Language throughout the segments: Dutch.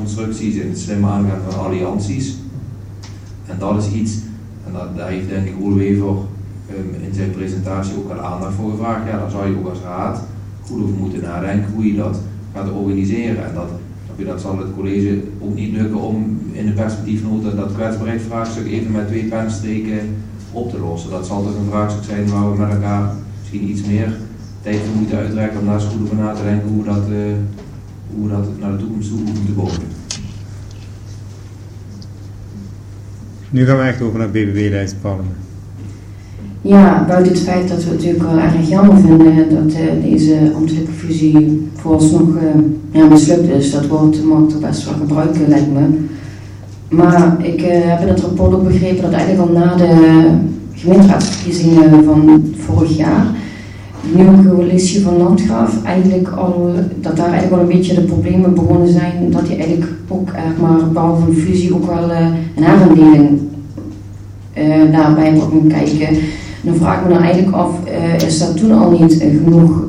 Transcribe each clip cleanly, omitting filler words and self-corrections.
bedrijfsconstructies, in het slim aangaan van allianties. En dat is iets, en daar heeft denk ik Roel Wever in zijn presentatie ook al aandacht voor gevraagd. Ja, daar zou je ook als raad goed over moeten nadenken hoe je dat gaat organiseren. En dat zal het college ook niet lukken om in de perspectiefnota dat kwetsbaarheidsvraagstuk even met 2 pennenstreken op te lossen. Dat zal toch een vraagstuk zijn waar we met elkaar misschien iets meer tijd voor moeten uitreiken om daar eens goed over na te denken hoe we dat naar de toekomst toe moeten bouwen. Nu gaan we echt over naar BBB-lijstpalmen. Ja, buiten het feit dat we het natuurlijk wel erg jammer vinden dat deze ambtelijke fusie vooralsnog mislukt is. Dat woord mag toch best wel gebruiken, lijkt me. Maar ik heb in het rapport ook begrepen dat eigenlijk al na de gemeenteraadsverkiezingen van vorig jaar de nieuwe coalitie van Landgraaf dat daar eigenlijk al een beetje de problemen begonnen zijn, dat die eigenlijk ook behalve een fusie ook wel een herindeling daarbij hebben gaan kijken. Dan vraag ik me dan eigenlijk af, is dat toen al niet genoeg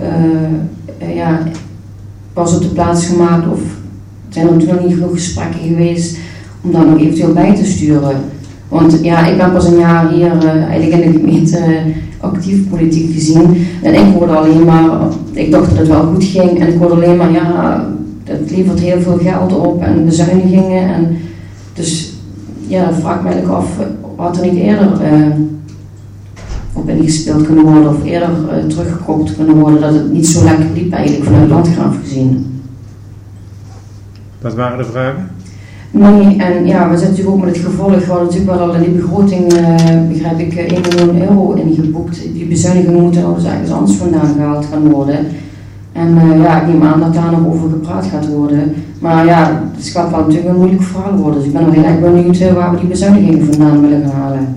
pas op de plaats gemaakt of zijn er toen nog niet genoeg gesprekken geweest om daar nog eventueel bij te sturen? Want ja, ik ben pas een jaar hier eigenlijk in de gemeente actief politiek gezien en ik hoorde alleen maar, ik dacht dat het wel goed ging en ik hoorde alleen maar het levert heel veel geld op en bezuinigingen en dus ja, dan vraag ik me eigenlijk af, had er niet eerder op ingespeeld kunnen worden of eerder teruggekoppeld kunnen worden dat het niet zo lekker liep eigenlijk vanuit Landgraaf gezien. Dat waren de vragen? Nee, en ja, we zitten natuurlijk ook met het gevolg, we hadden natuurlijk wel al in die begroting, begrijp ik, 1 miljoen euro ingeboekt. Die bezuinigingen moeten nou dus ergens anders vandaan gehaald gaan worden. En ik neem aan dat daar nog over gepraat gaat worden. Maar ja, het gaat wel natuurlijk een moeilijk verhaal worden. Dus ik ben nog heel erg benieuwd waar we die bezuinigingen vandaan willen gaan halen.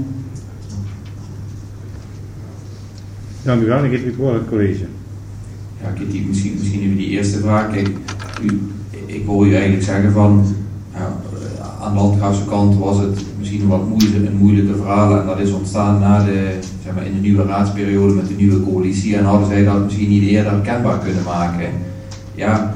Dank u wel, dan geef ik het woord aan het college. Ja, Kitty, misschien over die eerste vraag. Kijk, ik hoor u eigenlijk zeggen van aan de Landgraafse kant was het misschien een moeilijke verhaal en dat is ontstaan in de nieuwe raadsperiode met de nieuwe coalitie en hadden zij dat misschien niet eerder kenbaar kunnen maken. Ja,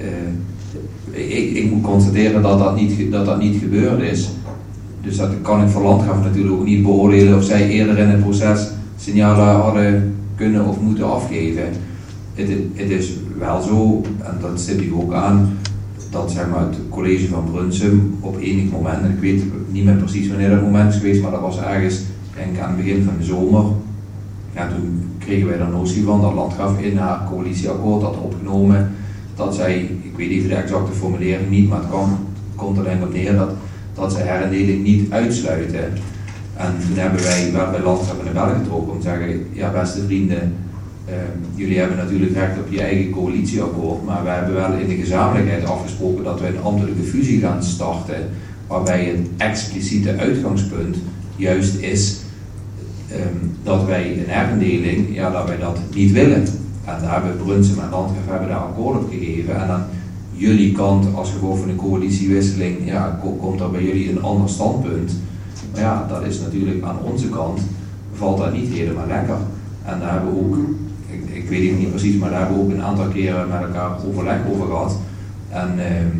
ik moet constateren dat dat niet gebeurd is. Dus dat kan ik voor Landgraaf natuurlijk ook niet beoordelen of zij eerder in het proces signalen hadden kunnen of moeten afgeven. Het is wel zo, en dat stipt u ook aan, dat het college van Brunsum op enig moment, en ik weet niet meer precies wanneer dat moment is geweest, maar dat was ergens, denk ik aan het begin van de zomer. Ja, toen kregen wij daar notie van dat Landgraaf in haar coalitieakkoord had opgenomen dat zij, ik weet even de exacte formulering niet, maar het komt er alleen op neer dat zij herindeling niet uitsluiten. En toen hebben wij wel bij Landgraaf in de bel getrokken om te zeggen, ja beste vrienden, jullie hebben natuurlijk recht op je eigen coalitieakkoord, maar wij hebben wel in de gezamenlijkheid afgesproken dat we een ambtelijke fusie gaan starten, waarbij het expliciete uitgangspunt juist is dat wij een herindeling, dat wij dat niet willen. En daar hebben Brunsum en Landgraaf daar akkoord op gegeven. En aan jullie kant, als gevolg van een coalitiewisseling, komt er bij jullie een ander standpunt. Maar ja, dat is natuurlijk aan onze kant, valt dat niet helemaal lekker. En daar hebben we ook, ik weet het niet precies, maar daar hebben we ook een aantal keren met elkaar overleg over gehad. En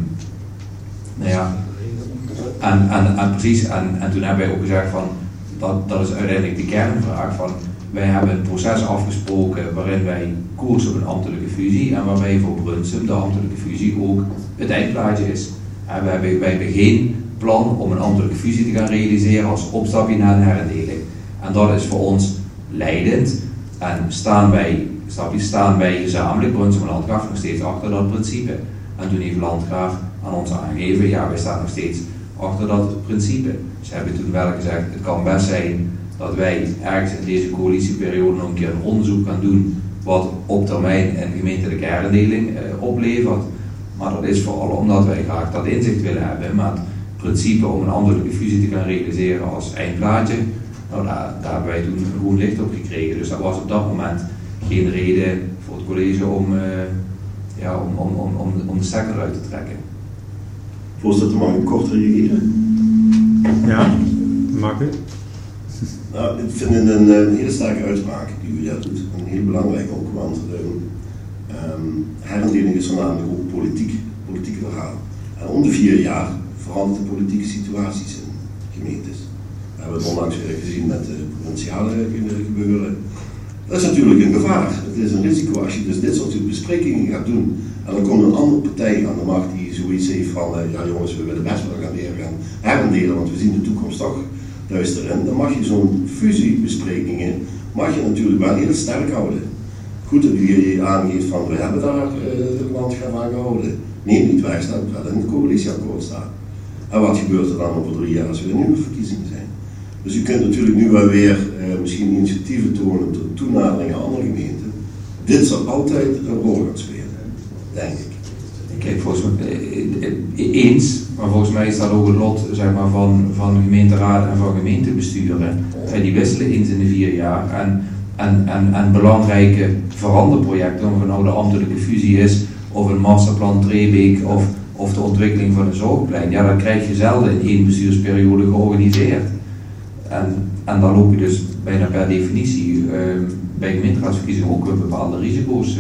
precies, en toen hebben wij ook gezegd van, dat is uiteindelijk de kernvraag van, wij hebben een proces afgesproken waarin wij koersen op een ambtelijke fusie en waarbij voor Brunsum de ambtelijke fusie ook het eindplaatje is. En wij hebben geen plan om een ambtelijke fusie te gaan realiseren als opstapje naar een herindeling. En dat is voor ons leidend en staan wij gezamenlijk, Brunsum en Landgraaf, nog steeds achter dat principe. En toen heeft Landgraaf aan ons aangegeven, wij staan nog steeds achter dat principe. Ze hebben toen wel gezegd, het kan best zijn dat wij ergens in deze coalitieperiode nog een keer een onderzoek gaan doen wat op termijn een gemeentelijke herindeling oplevert. Maar dat is vooral omdat wij graag dat inzicht willen hebben. Maar het principe om een ambtelijke fusie te gaan realiseren als eindplaatje, daar hebben wij toen een groen licht op gekregen. Dus dat was op dat moment geen reden voor het college om de stekker eruit te trekken. Voorzitter, mag ik kort reageren? Ja, mag u. Nou, ik vind het een hele sterke uitspraak die u daar doet. En heel belangrijk ook, want herindeling is voornamelijk ook politieke verhaal. En om de 4 jaar verandert de politieke situaties in gemeentes. We hebben het onlangs gezien met de provinciale gebeuren. Dat is natuurlijk een gevaar. Het is een risico als je dus dit soort besprekingen gaat doen. En dan komt een andere partij aan de macht die zoiets heeft van, ja jongens, we willen best wel weer gaan herendelen, want we zien de toekomst toch duister in. Dan mag je zo'n fusiebesprekingen, mag je natuurlijk wel heel sterk houden. Goed dat u hier aangeeft van, we hebben daar het landschap aan gehouden. Neem niet weg, dat het wel in het coalitieakkoord staat. En wat gebeurt er dan over 3 jaar als we in nieuwe verkiezingen zijn? Dus u kunt natuurlijk nu wel weer misschien initiatieven tonen tot toenadering aan andere gemeenten. Dit zal altijd een rol gaan spelen, denk ik. Kijk, volgens mij eens, maar volgens mij is dat ook het lot zeg maar, van gemeenteraad en van gemeentebesturen. Die wisselen eens in de 4 jaar en belangrijke veranderprojecten, of het nou de ambtelijke fusie is, of een masterplan Trebeek of de ontwikkeling van een zorgplein, ja, dat krijg je zelden in 1 bestuursperiode georganiseerd. En dan loop je dus bijna per definitie bij gemeenteraadsverkiezingen ook bepaalde risico's.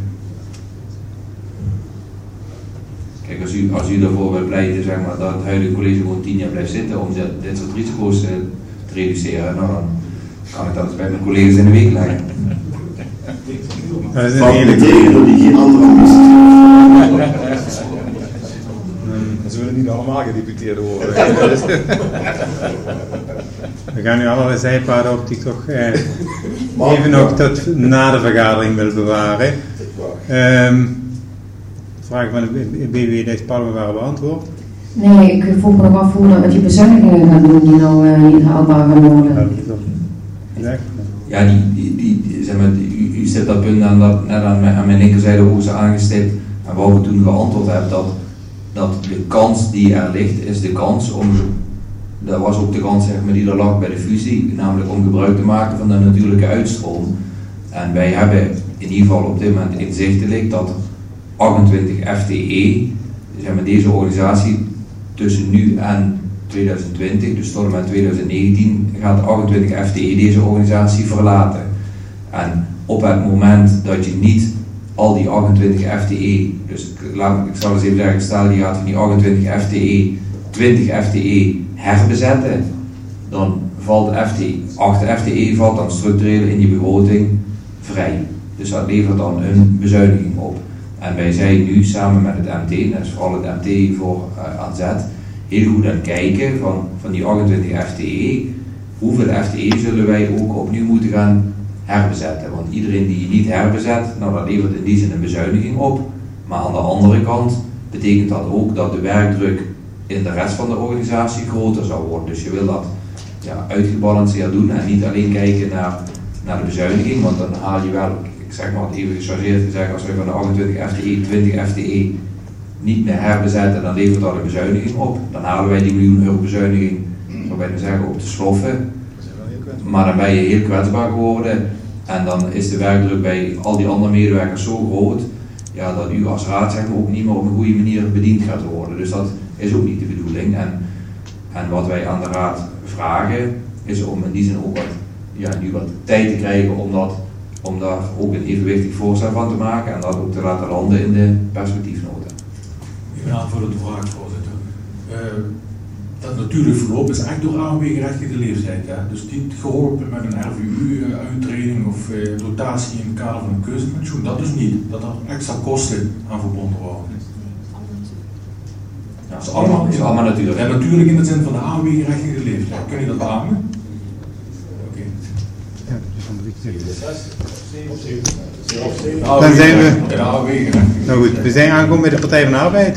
Kijk, als u daarvoor wil pleiten, zeg maar, dat het huidige college gewoon 10 jaar blijft zitten om dit soort risico's te reduceren, nou, dan kan ik dat bij mijn collega's in de week leggen. Dat is Wat een betekent dat die geen andere ambities Ze willen niet allemaal gedeputeerd worden. We gaan nu allerlei zijpaden op die toch even nog tot na de vergadering wil bewaren. Vragen van de BW deze Palmen waren beantwoord. Nee, ik vroeg me nog af hoe dat met die bezuinigingen gaan doen die nou niet haalbaar gaan worden. Ja, zeg maar, u zet dat punt net aan mijn linkerzijde hoogste aangestipt. En waar ik toen geantwoord heb dat de kans die er ligt, is de kans om, dat was ook de kans zeg maar, die er lag bij de fusie, namelijk om gebruik te maken van de natuurlijke uitstroom. En wij hebben in ieder geval op dit moment inzichtelijk dat 28 FTE, zeg maar, deze organisatie tussen nu en 2020, dus tot en met 2019, gaat 28 FTE deze organisatie verlaten. En op het moment dat je niet al die 28 FTE, dus ik zal eens even zeggen, stel die gaat van die 28 FTE 20 FTE herbezetten, dan valt 8 FTE valt dan structureel in die begroting vrij. Dus dat levert dan een bezuiniging op. En wij zijn nu samen met het MT, dat is vooral het MT voor aan zet, heel goed aan het kijken van die 28 FTE, hoeveel FTE zullen wij ook opnieuw moeten gaan herbezetten. Want iedereen die je niet herbezet, nou dat levert in die zin een bezuiniging op. Maar aan de andere kant betekent dat ook dat de werkdruk in de rest van de organisatie groter zou worden. Dus je wil dat uitgebalanceerd doen en niet alleen kijken naar de bezuiniging, want dan haal je wel, ik zeg maar even gechargeerd gezegd, als we van de 28 FTE 20 FTE niet meer herbezetten, dan levert dat een bezuiniging op. Dan halen wij die €1 miljoen bezuiniging, zou wij zeggen, op de sloffen. Maar dan ben je heel kwetsbaar geworden en dan is de werkdruk bij al die andere medewerkers zo groot, ja, dat u als raad zeg maar, ook niet meer op een goede manier bediend gaat worden. Dus dat is ook niet de bedoeling. En wat wij aan de raad vragen is om in die zin ook nu wat tijd te krijgen om daar ook een evenwichtig voorstel van te maken en dat ook te laten landen in de perspectiefnota. Ik ben aanvullende vraag, voorzitter. Dat natuurlijk verloop is echt door AOW-gerechtigde leeftijd. Hè? Dus niet geholpen met een RVU-uittreding of rotatie in het kader van een keuzepensioen. Dat dus niet. Dat er extra kosten aan verbonden worden. Ja, dat is allemaal natuurlijk. Ja, natuurlijk in de zin van de AOW-gerechtigde leeftijd. Kun je dat beamen? Oké. Ja, dat is van 3 Dan zijn we. De AOW-gerechtigde. Nou goed, we zijn aangekomen bij de Partij van de Arbeid.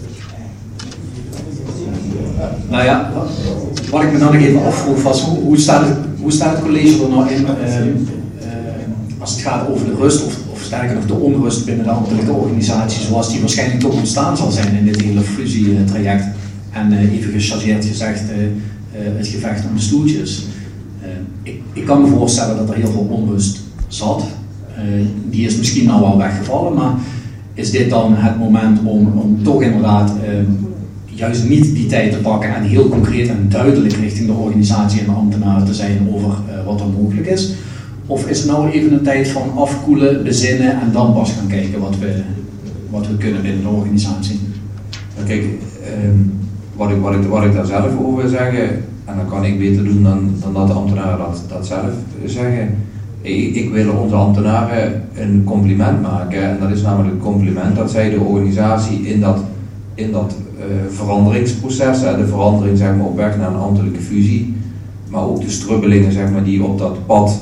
Nou ja, wat ik me dan nog even afvroeg was, hoe staat het college er nou in als het gaat over de rust of sterker nog de onrust binnen de ambtelijke organisatie zoals die waarschijnlijk toch ontstaan zal zijn in dit hele fusietraject en even gechargeerd gezegd het gevecht om de stoeltjes. Ik kan me voorstellen dat er heel veel onrust zat. Die is misschien nou wel weggevallen, maar is dit dan het moment om toch inderdaad juist niet die tijd te pakken en heel concreet en duidelijk richting de organisatie en de ambtenaren te zijn over wat er mogelijk is? Of is het nou even een tijd van afkoelen, bezinnen en dan pas gaan kijken wat we kunnen binnen de organisatie? Kijk, Wat ik daar zelf over wil zeggen, en dat kan ik beter doen dan dat de ambtenaren dat zelf zeggen. Ik wil onze ambtenaren een compliment maken, en dat is namelijk het compliment dat zij de organisatie in dat veranderingsproces, de verandering zeg maar, op weg naar een ambtelijke fusie, maar ook de strubbelingen zeg maar, die op dat pad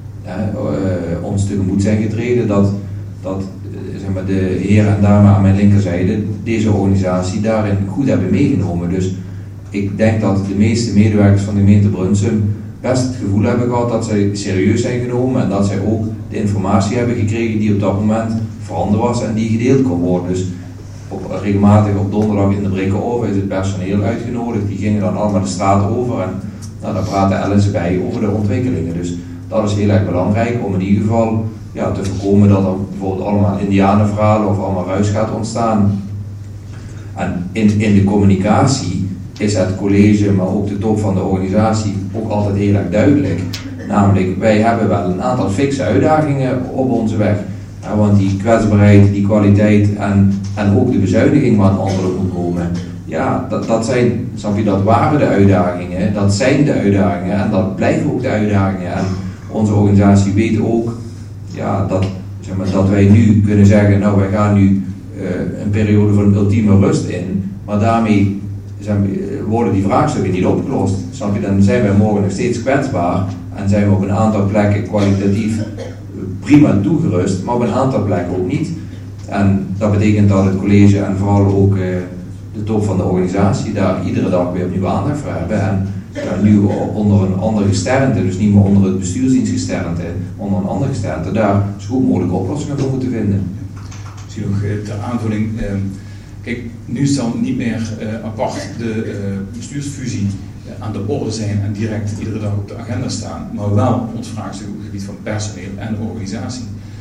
ons tegemoet zijn getreden, dat zeg maar, de heren en dames aan mijn linkerzijde deze organisatie daarin goed hebben meegenomen. Dus ik denk dat de meeste medewerkers van de gemeente Brunsum best het gevoel hebben gehad dat zij serieus zijn genomen en dat zij ook de informatie hebben gekregen die op dat moment voorhanden was en die gedeeld kon worden. Dus regelmatig op donderdag in de Brekeroven is het personeel uitgenodigd, die gingen dan allemaal de straat over en daar praten Ellen ze bij over de ontwikkelingen. Dus dat is heel erg belangrijk om in ieder geval te voorkomen dat er bijvoorbeeld allemaal indianenverhalen of allemaal ruis gaat ontstaan. En in de communicatie is het college, maar ook de top van de organisatie ook altijd heel erg duidelijk. Namelijk, wij hebben wel een aantal fikse uitdagingen op onze weg. Ja, want die kwetsbaarheid, die kwaliteit en ook de bezuiniging waar een antwoord moet komen. Ja, dat zijn, snap je, dat waren de uitdagingen, dat zijn de uitdagingen en dat blijven ook de uitdagingen. En onze organisatie weet ook dat wij nu kunnen zeggen, nou wij gaan nu een periode van ultieme rust in, maar daarmee worden die vraagstukken niet opgelost. Snap je? Dan zijn wij morgen nog steeds kwetsbaar en zijn we op een aantal plekken kwalitatief prima toegerust, maar op een aantal plekken ook niet. En dat betekent dat het college en vooral ook de top van de organisatie daar iedere dag weer opnieuw aandacht voor hebben. En nu onder een andere gesternte, dus niet meer onder het bestuursdienstgesternte, onder een andere gesternte, daar zo goed mogelijke oplossingen voor moeten vinden. Misschien nog ter aanvulling. Kijk, nu zal niet meer apart de bestuursfusie aan de orde zijn en direct iedere dag op de agenda staan, maar wel ons vraagstuk op het gebied van personeel en organisatie.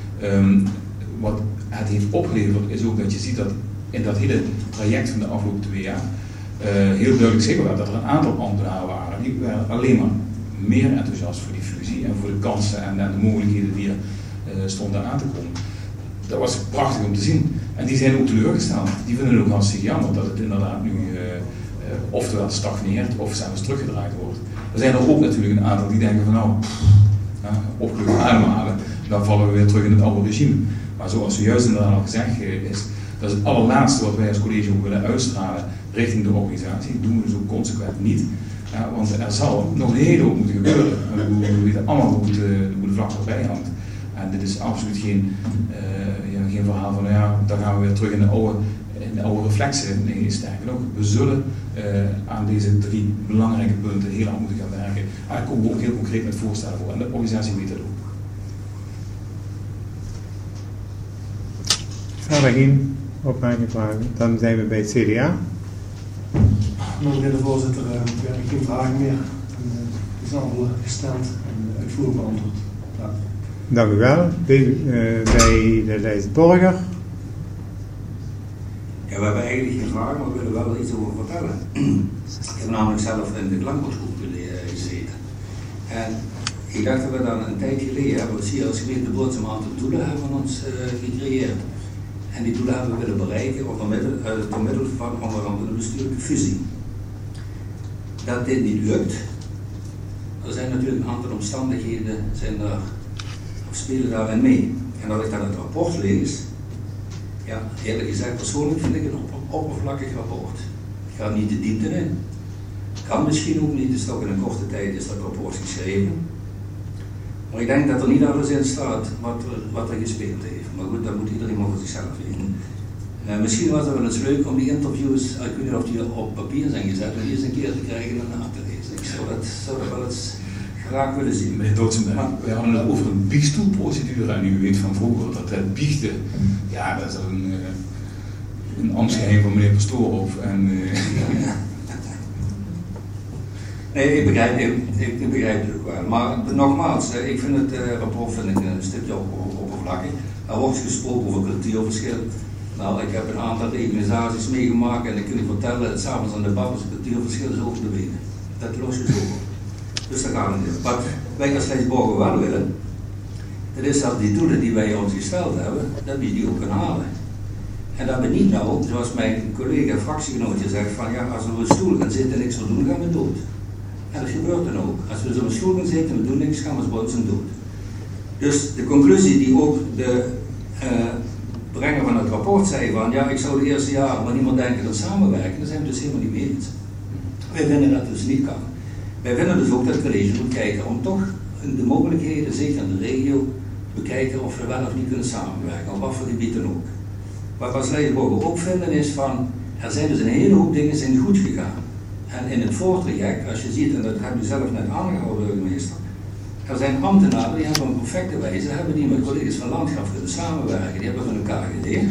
Wat het heeft opgeleverd is ook dat je ziet dat in dat hele traject van de afgelopen 2 jaar heel duidelijk zeker werd dat er een aantal ambtenaren waren die waren alleen maar meer enthousiast voor die fusie en voor de kansen en de mogelijkheden die er stonden aan te komen. Dat was prachtig om te zien. En die zijn ook teleurgesteld. Die vinden het ook hartstikke jammer dat het inderdaad nu oftewel stagneert of zelfs teruggedraaid wordt. Er zijn er ook natuurlijk een aantal die denken van nou, opgelucht ademhalen, dan vallen we weer terug in het oude regime. Maar zoals zojuist inderdaad al gezegd is, dat is het allerlaatste wat wij als college ook willen uitstralen richting de organisatie. Dat doen we dus ook consequent niet. Ja, want er zal nog een hele hoop moeten gebeuren. We weten allemaal hoe de vlag erbij hangt. En dit is absoluut geen verhaal van dan gaan we weer terug in de oude reflexen. Nee, sterker nog, we zullen aan deze 3 belangrijke punten heel hard moeten gaan werken. En daar komen we ook heel concreet met voorstellen voor. En de organisatie weet dat ook. Verder geen opmerkingen vragen. Dan zijn we bij het CDA. Meneer de voorzitter, ik heb geen vragen meer. Het is allemaal gesteld en uitvoerig beantwoord. Ja. Dank u wel. Bij de lijst Borger. Ja, we hebben eigenlijk geen vragen, maar we willen wel iets over vertellen. Ik heb namelijk zelf in de klankbordgroep gezeten. En ik dacht dat we dan een tijd geleden hebben, we hier als gemeente Brunsum een aantal doelen hebben ons gecreëerd. En die doelen hebben we willen bereiken door middel van onder andere de bestuurlijke fusie. Dat dit niet lukt, er zijn natuurlijk een aantal omstandigheden spelen daarin mee. En als ik dan het rapport lees, ja, eerlijk gezegd, persoonlijk vind ik het een oppervlakkig rapport. Ik ga niet de diepte in. Kan misschien ook niet, dus toch in een korte tijd is dat rapport geschreven. Maar ik denk dat er niet alles in staat wat er gespeeld heeft. Maar goed, dat moet iedereen maar voor zichzelf weten. Misschien was het wel eens leuk om die interviews, ik weet niet of die op papier zijn gezet, om die eens een keer te krijgen en na te lezen. Ik zou dat wel eens graag willen zien. Meneer Doodsenberg, we hadden het over een biechtstoelprocedure en u weet van vroeger dat het biechten, ja, dat is een ambtsgeheim van meneer Pastoorhoff. Nee, ik begrijp het ook wel. Maar nogmaals, ik vind het rapport een stukje oppervlakkig. Er wordt gesproken over cultuurverschil. Nou, ik heb een aantal organisaties meegemaakt en ik kan u vertellen, s'avonds aan de bar is het cultuurverschil is over de benen. Dat los je zo op. Dus dat gaan we niet. Wat wij als Lijsborgen wel willen, dat is dat die doelen die wij ons gesteld hebben, dat we die ook kunnen halen. En dat we niet nou, zoals mijn collega fractiegenootje zegt, van ja, als we op een stoel gaan zitten en niks meer doen, gaan we dood. En dat gebeurt dan ook. Als we dus op een stoel gaan zitten en we doen niks, gaan we bij ons dood. Dus de conclusie die ook de brenger van het rapport zei van, ja, ik zou de eerste jaren maar niemand denken dat samenwerken, daar zijn we dus helemaal niet mee eens. Wij vinden dat dus niet kan. Wij vinden dus ook dat het college moet kijken om toch de mogelijkheden, zeker in de regio, bekijken of we wel of niet kunnen samenwerken, op wat voor gebied dan ook. Wat we als Leidenborger ook vinden is van, er zijn dus een hele hoop dingen zijn goed gegaan. En in het voortraject, als je ziet, en dat heb je zelf net aangehouden, burgemeester, er zijn ambtenaren die hebben op een perfecte wijze, hebben die met collega's van Landgraf kunnen samenwerken, die hebben van elkaar geleerd.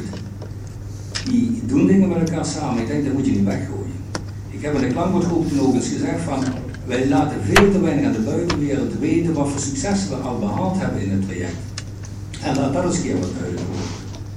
Die doen dingen met elkaar samen, ik denk dat moet je niet weggooien. Ik heb in de klankbordgroep toen ook eens gezegd van, wij laten veel te weinig aan de buitenwereld weten wat voor successen we al behaald hebben in het traject. En laat dat eens een keer wat duidelijk worden.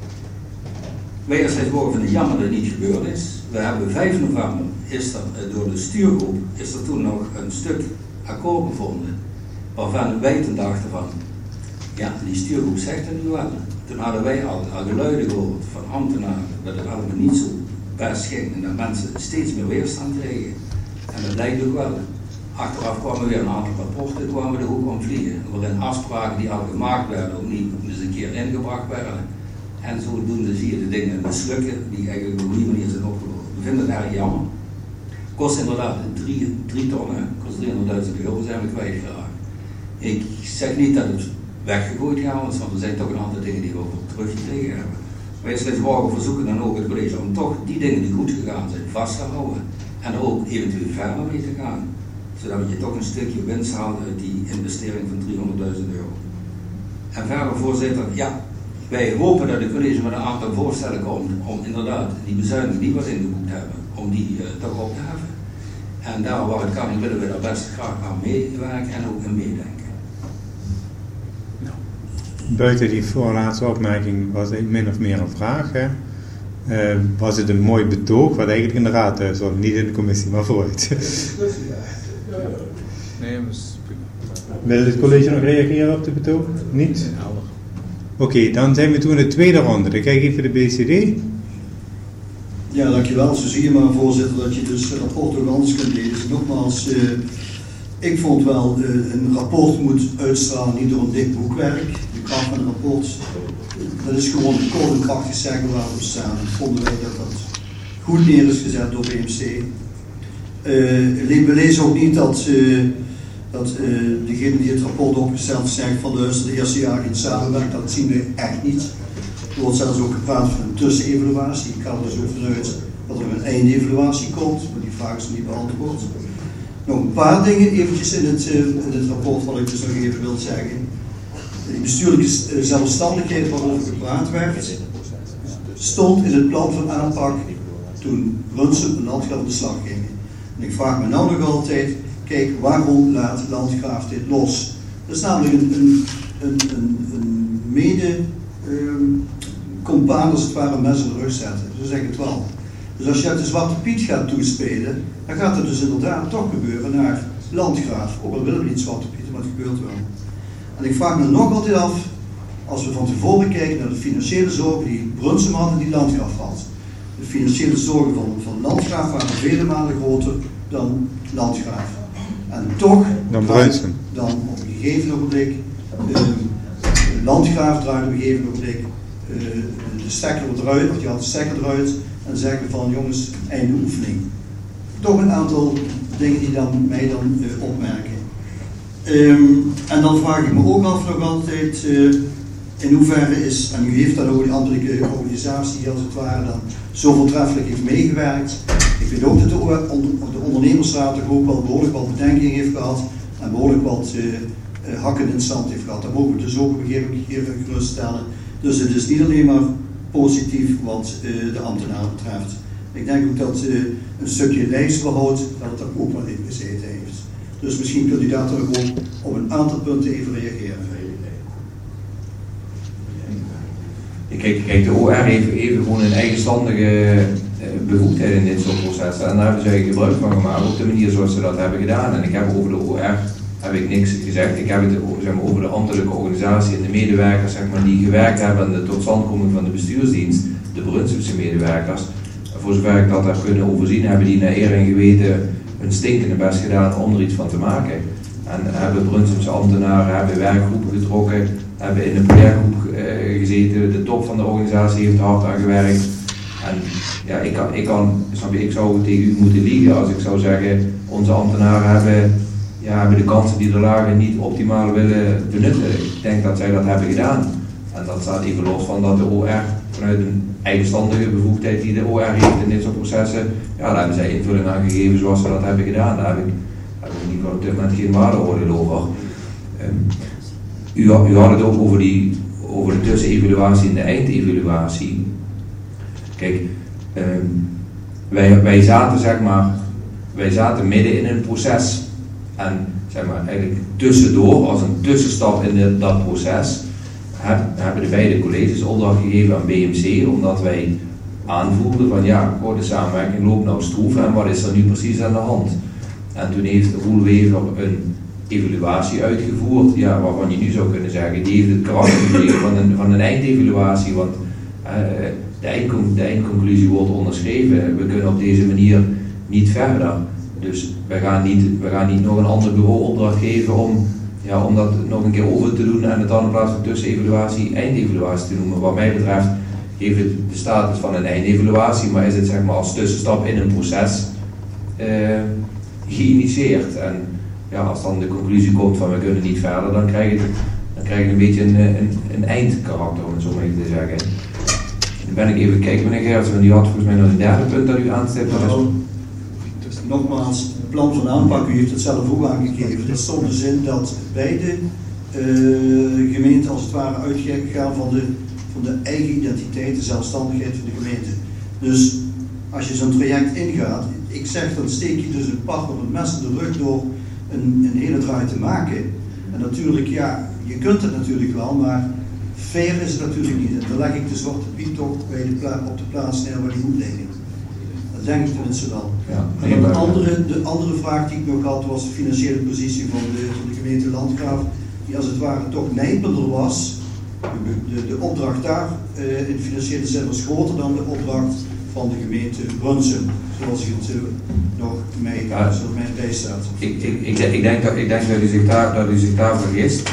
Wij als Leidenborger vinden het jammer dat het niet gebeurd is. We hebben 5 november, is er door de stuurgroep, is er toen nog een stuk akkoord gevonden. Waarvan wij toen dachten van, ja, die stuurgroep zegt het nu wel. Toen hadden wij al geluiden gehoord van ambtenaren dat het allemaal niet zo best ging en dat mensen steeds meer weerstand kregen. En dat blijkt ook wel. Achteraf kwamen weer een aantal rapporten, kwamen de hoek om vliegen, waarin afspraken die al gemaakt werden ook niet eens een keer ingebracht werden. En zodoende zie je de dingen mislukken die eigenlijk op die manier zijn opgelost. We vinden het erg jammer. Kost inderdaad 3 ton, kost 300.000 euro, zijn we kwijtgeraakt. Ik zeg niet dat het weggegooid gaat, want er zijn toch een aantal dingen die we ook teruggekregen hebben. Wij als Leidenborger verzoeken dan ook het college om toch die dingen die goed gegaan zijn vast te houden. En er ook eventueel verder mee te gaan. Zodat je toch een stukje winst haalt uit die investering van 300.000 euro. En verder, voorzitter, ja, wij hopen dat het college met een aantal voorstellen komt om inderdaad die bezuiniging die we ingeboekt hebben, om die toch op te heffen. En daar waar het kan, willen we daar best graag aan meewerken en ook in meedenken. Buiten die voorlaatste opmerking was het min of meer een vraag. Hè? Was het een mooi betoog, wat eigenlijk in de raad thuis was, niet in de commissie, maar vooruit. Nee, maar wil het college nog reageren op de betoog? Niet? Oké, dan zijn we toen in de tweede ronde. Dan kijk ik even de BCD. Ja, dankjewel. Zo zie je maar, voorzitter, dat je dus het rapport ook anders kunt lezen. Dus nogmaals, ik vond wel, een rapport moet uitstralen niet door een dik boekwerk. De kracht van een rapport, dat is gewoon kort en krachtig zeggen waar we staan. Vonden wij dat dat goed neer is gezet door BMC. We lezen ook niet dat degene die het rapport opgesteld zegt van luister, de eerste jaar geen samenwerking, dat zien we echt niet. Er wordt zelfs ook gepraat van een tussenevaluatie. Ik ga er dus ook vanuit dat er een eindevaluatie komt, maar die vraag is niet beantwoord. Nog een paar dingen eventjes in het rapport wat ik dus nog even wil zeggen. Die bestuurlijke zelfstandigheid waarover gepraat werd, stond in het plan van aanpak toen Brunsum en Landgraaf aan de slag gingen. En ik vraag me nou nog altijd, kijk, waarom laat Landgraaf dit los? Dat is namelijk een mede-compaan als het ware een mes in de rug zetten. Zo zeg ik het wel. Dus als je uit de Zwarte Piet gaat toespelen, dan gaat het dus inderdaad toch gebeuren naar Landgraaf. Ook al willen we niet Zwarte Piet, maar het gebeurt wel. En ik vraag me nog altijd af, als we van tevoren kijken naar de financiële zorgen die Brunsum had en die Landgraaf had. De financiële zorgen van Landgraaf waren vele malen groter dan Landgraaf. En toch, dan op een gegeven ogenblik, Landgraaf draait op een gegeven ogenblik de stekker eruit, of die had de stekker eruit, en zeggen van jongens, einde oefening. Toch een aantal dingen die mij dan opmerken. En dan vraag ik me ook af nog altijd, in hoeverre is, en u heeft dan ook een ambtelijke organisatie die als het ware dan zo voortreffelijk heeft meegewerkt. Ik weet ook dat de ondernemersraad toch ook wel behoorlijk wat bedenkingen heeft gehad en behoorlijk wat hakken in stand heeft gehad. Dat mogen we dus ook op een gegeven moment geruststellen. Dus het is niet alleen maar positief wat de ambtenaren betreft. Ik denk ook dat een stukje lijstbehoud, dat het er ook wel in gezeten heeft. Dus misschien kunt u daar toch ook op een aantal punten even reageren. Kijk, de OR heeft even gewoon een eigenstandige bevoegdheid in dit soort processen. En daar hebben ze eigenlijk gebruik van gemaakt op de manier zoals ze dat hebben gedaan. En ik heb over de OR niks gezegd. Ik heb het over de ambtelijke organisatie en de medewerkers die gewerkt hebben aan de totstandkoming van de bestuursdienst. de Brunsumse medewerkers. En voor zover ik dat heb kunnen overzien, hebben die naar eer en geweten hun stinkende best gedaan om er iets van te maken. En hebben Brunsumse ambtenaren werkgroepen getrokken, hebben in een projectgroep gezeten, de top van de organisatie heeft hard aan gewerkt. En ja, ik zou tegen u moeten liegen als ik zou zeggen, onze ambtenaren hebben de kansen die er lagen niet optimaal willen benutten. Ik denk dat zij dat hebben gedaan. En dat staat even los van dat de OR vanuit een eigenstandige bevoegdheid die de OR heeft in dit soort processen, ja, daar hebben zij invulling aan gegeven zoals ze dat hebben gedaan. Daar heb ik in ieder geval op dit moment geen waardeoordeel over. U had het ook over de tussenevaluatie en de eindevaluatie. Kijk, wij zaten midden in een proces en eigenlijk tussendoor, als een tussenstap in dat proces, hebben de beide colleges opdracht gegeven aan BMC, omdat wij aanvoelden van de samenwerking loopt nou stroef en wat is er nu precies aan de hand. En toen heeft Roel Wever een evaluatie uitgevoerd, waarvan je nu zou kunnen zeggen, die heeft het karakter gekregen van een eindevaluatie, want de eindconclusie wordt onderschreven. We kunnen op deze manier niet verder. Dus we gaan niet nog een ander bureau opdracht geven om dat nog een keer over te doen en het dan in plaats van tussenevaluatie eindevaluatie te noemen. Wat mij betreft heeft het de status van een eindevaluatie, maar is het zeg maar als tussenstap in een proces geïnitieerd. En als dan de conclusie komt van we kunnen niet verder, dan krijg je een beetje een eindkarakter, om het zo maar even te zeggen. Dan ben ik even kijken, meneer Gertsen, want u had volgens mij nog een derde punt dat u aanstipt. Nogmaals, het plan van aanpak, u heeft het zelf ook aangegeven. Dat stond dus in dat beide gemeenten als het ware uitgaan van de eigen identiteit, de zelfstandigheid van de gemeente. Dus als je zo'n traject ingaat, ik zeg dan steek je dus een partner op het mes in de rug door een hele draai te maken. En natuurlijk, je kunt het natuurlijk wel, maar fair is het natuurlijk niet. En dan leg ik de zwarte piet toch op de plaats neer waar die moet liggen. Dat denk ik tenminste wel. Ja, en de andere vraag die ik nog had was de financiële positie van de gemeente Landgraaf, die als het ware toch nijpender was. De opdracht daar in financiële zin was groter dan de opdracht van de gemeente Brunsum, zoals het nog mij bijstaat. Ik denk dat u zich daar vergist.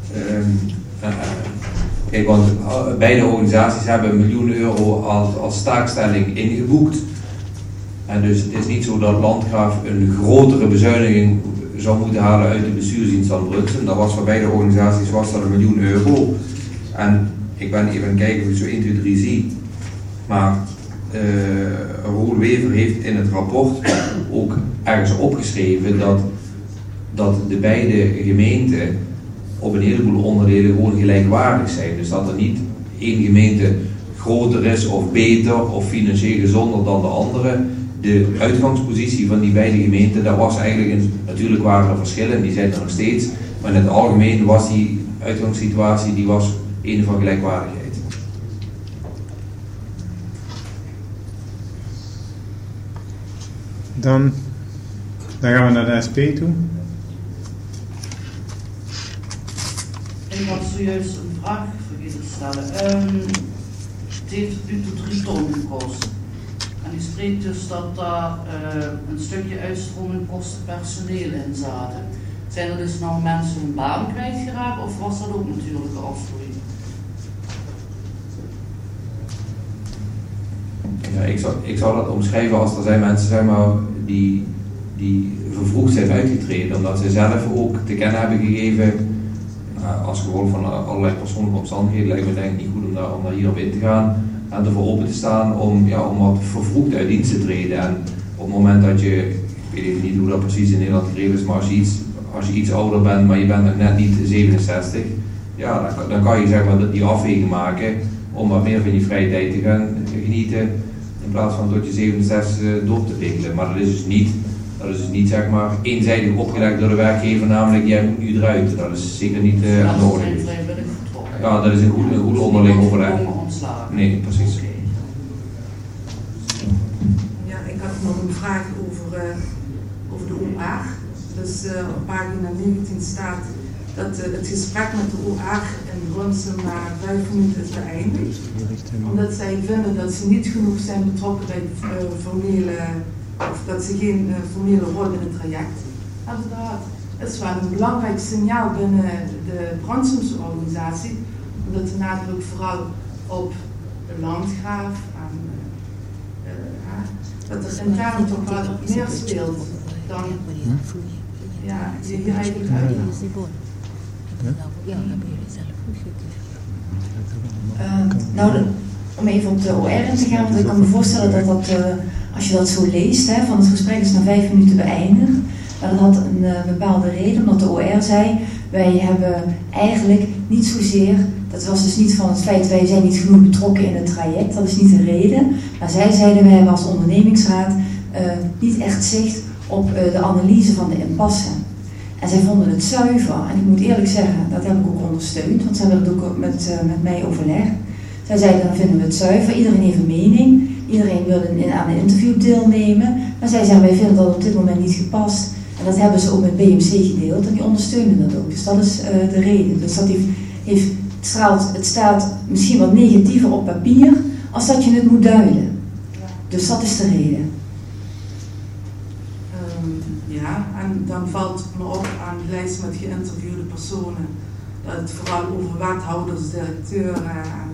Kijk, want beide organisaties hebben €1 miljoen als taakstelling ingeboekt. En dus het is niet zo dat Landgraaf een grotere bezuiniging zou moeten halen uit de bestuursdienst dan Brunsum. Dat was voor beide organisaties dat €1 miljoen. En ik ben even aan het kijken of ik zo 1, 2, 3 zie. Maar Roel Wever heeft in het rapport ook ergens opgeschreven dat de beide gemeenten op een heleboel onderdelen gewoon gelijkwaardig zijn. Dus dat er niet één gemeente groter is of beter of financieel gezonder dan de andere. De uitgangspositie van die beide gemeenten, daar was eigenlijk natuurlijk waren er verschillen, die zijn er nog steeds. Maar in het algemeen was die uitgangssituatie die was een van gelijkwaardigheid. Dan gaan we naar de SP toe. Ik had zojuist een vraag vergeten te stellen. Het heeft nu tot 3 ton gekost. En u spreekt dus dat daar een stukje uitstroomingkosten personeel in zaten. Zijn er dus nou mensen hun baan kwijtgeraakt of was dat ook natuurlijke afgroei? Ja, ik zou dat omschrijven als er zijn mensen zeg maar, die vervroegd zijn uitgetreden, omdat ze zelf ook te kennen hebben gegeven, als gevolg van allerlei persoonlijke omstandigheden, lijkt me denk ik niet goed om daar hierop in te gaan en ervoor open te staan om wat vervroegd uit dienst te treden. En op het moment dat je, ik weet even niet hoe dat precies in Nederland geregeld is, maar als je iets ouder bent, maar je bent nog net niet 67, dan kan je zeg maar die afweging maken om wat meer van je vrije tijd te gaan genieten in plaats van tot je 67 door te pikkelen. Maar dat is dus niet zeg maar eenzijdig opgelegd door de werkgever, namelijk jij moet nu eruit. Dat is zeker niet nodig. Ja, dat is een goed onderling overleg. Nee, precies. Ja, ik had nog een vraag over de OR. Dus op pagina 19 staat dat het gesprek met de OR in Brunsum maar 5 minuten is beëindigd. Omdat zij vinden dat ze niet genoeg zijn betrokken bij of dat ze geen formele rol in het traject hebben gehad. Het is wel een belangrijk signaal binnen de Brunsumse organisatie, omdat de nadruk vooral op de landgraaf en dat er intern toch wel meer speelt dan je hier eigenlijk uitlegt. Om even op de OR in te gaan, want ik kan me voorstellen dat als je dat zo leest, van het gesprek is na 5 minuten beëindigd, maar dat had een bepaalde reden, omdat de OR zei, wij hebben eigenlijk niet zozeer, dat was dus niet van het feit, wij zijn niet genoeg betrokken in het traject, dat is niet de reden, maar zij zeiden, wij hebben als ondernemingsraad niet echt zicht op de analyse van de impasse. En zij vonden het zuiver, en ik moet eerlijk zeggen, dat heb ik ook ondersteund, want zij hebben het ook met mij overlegd. Zij zeiden, dan vinden we het zuiver, iedereen heeft een mening, iedereen wil aan een interview deelnemen, maar zij zeggen, wij vinden dat op dit moment niet gepast. En dat hebben ze ook met BMC gedeeld en die ondersteunen dat ook. Dus dat is de reden. Dus dat het staat misschien wat negatiever op papier, als dat je het moet duiden. Dus dat is de reden. En dan valt me op aan de lijst met geïnterviewde personen dat het vooral over wethouders, directeuren en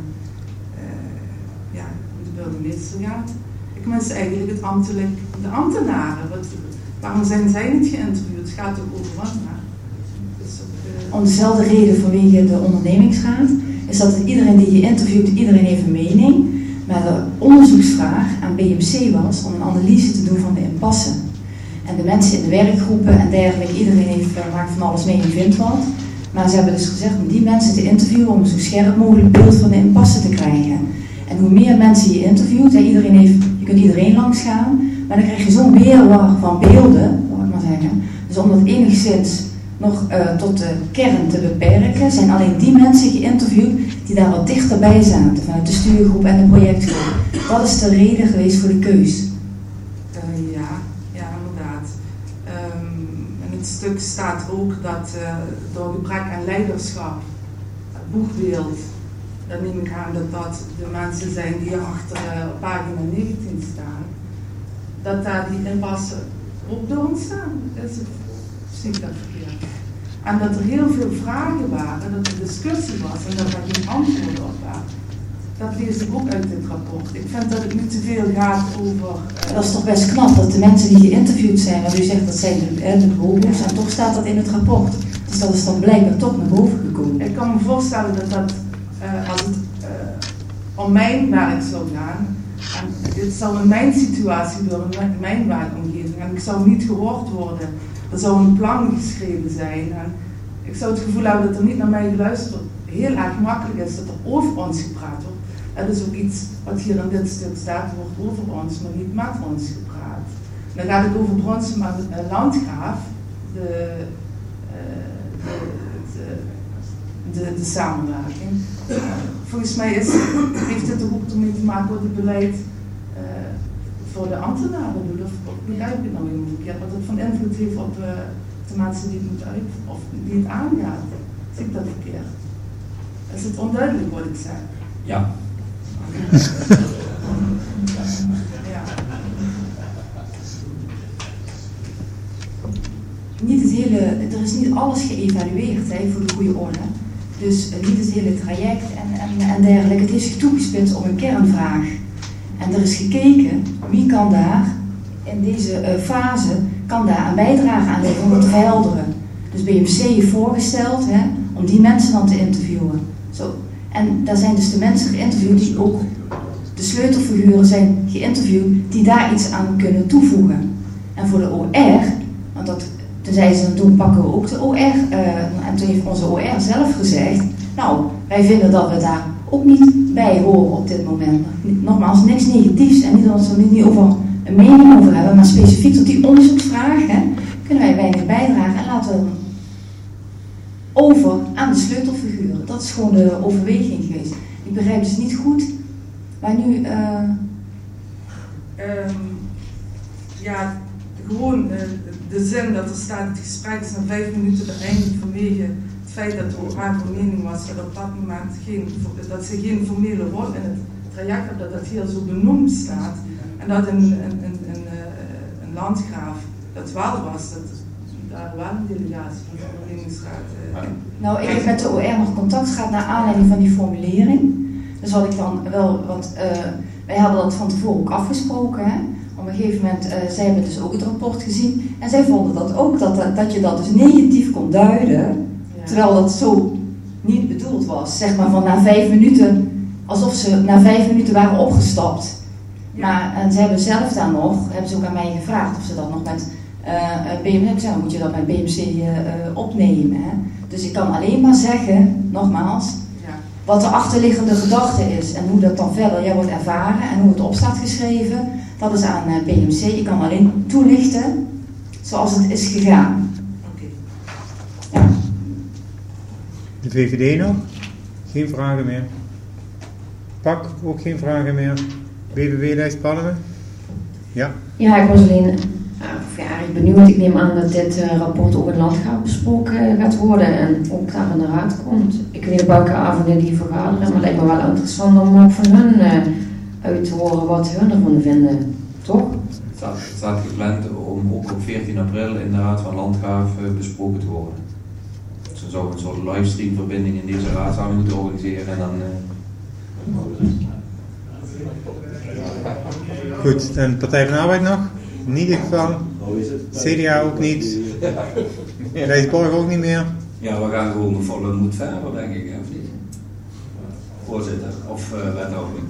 de burgemeester gaat. Ik mis eigenlijk de ambtenaren. Waarom zijn zij niet geïnterviewd? Het gaat ook over ambtenaren. Om dezelfde reden vanwege de ondernemingsraad is dat iedereen die je interviewt, iedereen heeft een mening. Maar de onderzoeksvraag aan BMC was om een analyse te doen van de impasse. En de mensen in de werkgroepen en dergelijke, iedereen maakt van alles mee en vindt wat. Maar ze hebben dus gezegd om die mensen te interviewen om een zo scherp mogelijk beeld van de impasse te krijgen. En hoe meer mensen je interviewt, je kunt iedereen langs gaan, maar dan krijg je zo'n weerwar van beelden, wil ik maar zeggen. Dus om dat enigszins nog tot de kern te beperken, zijn alleen die mensen geïnterviewd die daar wat dichterbij zaten, vanuit de stuurgroep en de projectgroep. Dat is de reden geweest voor de keus. In het stuk staat ook dat door gebrek aan leiderschap, het boegbeeld, dan neem ik aan dat de mensen zijn die achter pagina 19 staan, dat daar die impasse ook door ontstaan. Zie ik dat verkeerd? En dat er heel veel vragen waren, dat er discussie was en dat er geen antwoorden op waren. Dat lees ik ook uit dit rapport. Ik vind dat het niet te veel gaat over... Dat is toch best knap dat de mensen die geïnterviewd zijn, want u zegt dat zijn de beroepers, en toch staat dat in het rapport. Dus dat is dan blijkbaar toch naar boven gekomen. Ik kan me voorstellen dat als het om mijn werk zou gaan, en dit zou in mijn situatie worden, in mijn werkomgeving, en ik zou niet gehoord worden, er zou een plan geschreven zijn, en ik zou het gevoel hebben dat er niet naar mij geluisterd wordt. Heel erg makkelijk is dat er over ons gepraat wordt. Dat is ook iets wat hier in dit stuk staat, er wordt over ons, maar niet met ons gepraat. Dan gaat het over Brunsum en Landgraaf, de samenwerking. Volgens mij heeft dit ook ermee te maken wat het beleid voor de ambtenaren doet. Of begrijp ik het nou helemaal verkeerd? Wat het van invloed heeft op de mensen die het moeten of die het aangaat. Zie ik dat verkeerd? Is het onduidelijk wat ik zeg? Ja. Er is niet alles geëvalueerd voor de goede orde. Dus niet het hele traject en dergelijke. Het is toegespitst op een kernvraag. En er is gekeken wie kan daar in deze fase kan daar een bijdrage aan leveren om het te verhelderen. Dus BMC heeft voorgesteld om die mensen dan te interviewen. Zo. En daar zijn dus de mensen geïnterviewd die ook, de sleutelfiguren zijn geïnterviewd die daar iets aan kunnen toevoegen. En voor de OR, want toen zeiden ze, toen pakken we ook de OR. En toen heeft onze OR zelf gezegd, nou, wij vinden dat we daar ook niet bij horen op dit moment. Nogmaals, niks negatiefs en niet dat we er niet over een mening over hebben, maar specifiek tot die onderzoeksvraag kunnen wij weinig bijdragen en laten we dan over aan de sleutelfiguren. Dat is gewoon de overweging geweest. Ik begrijp dus niet goed, maar nu... gewoon de zin dat er staat, het gesprek is na 5 minuten beëindigd vanwege het feit dat de raad van mening was dat op dat moment dat ze geen formele rol in het traject hebben, dat hier zo benoemd staat. En dat een landgraaf dat wel was, dat daar wel een delegatie van de ondernemingsraad. Nou, ik heb met de OR nog contact gehad naar aanleiding van die formulering. Dus wat ik dan wel, wij hadden dat van tevoren ook afgesproken. Hè? Op een gegeven moment, zij hebben dus ook het rapport gezien. En zij vonden dat ook, dat je dat dus negatief kon duiden. Ja. Terwijl dat zo niet bedoeld was. Zeg maar van na 5 minuten, alsof ze na 5 minuten waren opgestapt. Ja. Maar, en ze hebben zelf daar nog, hebben ze ook aan mij gevraagd of ze dat nog met BMC, dan moet je dat met BMC opnemen. Hè? Dus ik kan alleen maar zeggen, nogmaals, wat de achterliggende gedachte is en hoe dat dan verder wordt ervaren en hoe het op staat geschreven, dat is aan BMC. Ik kan alleen toelichten zoals het is gegaan. Okay. Ja. De VVD nog? Geen vragen meer. PAK ook geen vragen meer. BBW-lijst Palmen? Ja. Ja, ik was alleen erg benieuwd. Ik neem aan dat dit rapport ook in het landgraaf besproken gaat worden en ook daar in de raad komt. Ik weet niet op welke avonden die vergaderen, maar het lijkt me wel interessant om ook van hun uit te horen wat hun ervan vinden. Toch? Het staat gepland om ook op 14 april in de Raad van Landgraaf besproken te worden. Dus dan zou we een soort livestreamverbinding in deze raad samen moeten organiseren en dan... Goed, en Partij van de Arbeid nog? In ieder geval. CDA ook niet. Rijsborg ook niet meer. Ja, we gaan gewoon volle moed verder, denk ik, of niet? Voorzitter of wethouder.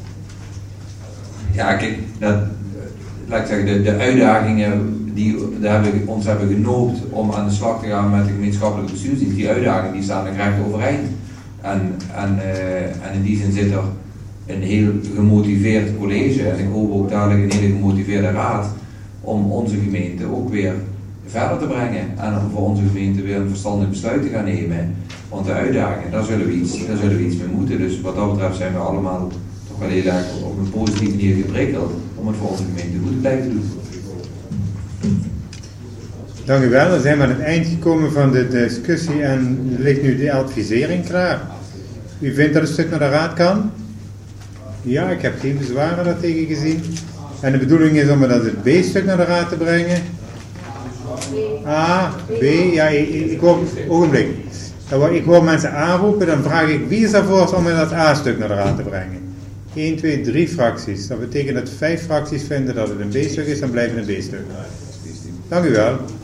Ja, kijk, laat ik zeggen, de uitdagingen die ons hebben genoopt om aan de slag te gaan met de gemeenschappelijke bestuursdienst, die uitdagingen die staan er graag overeind. En in die zin zit er een heel gemotiveerd college en ik hoop ook dadelijk een hele gemotiveerde raad om onze gemeente ook weer verder te brengen en om voor onze gemeente weer een verstandig besluit te gaan nemen. Want de uitdagingen, daar zullen we iets mee moeten. Dus wat dat betreft zijn we allemaal toch wel heel erg op een positieve manier geprikkeld om het voor onze gemeente goed te blijven doen. Dank u wel. Dan zijn we aan het eind gekomen van de discussie en ligt nu de advisering klaar. U vindt dat een stuk naar de raad kan? Ja, ik heb geen bezwaren daartegen gezien. En de bedoeling is om het B-stuk naar de raad te brengen. A, B, ja, ik hoor, ogenblik. Ik hoor mensen aanroepen, dan vraag ik wie is daarvoor om dat A-stuk naar de raad te brengen. 1, 2, 3 fracties. Dat betekent dat 5 fracties vinden dat het een B-stuk is, dan blijft het een B-stuk. Dank u wel.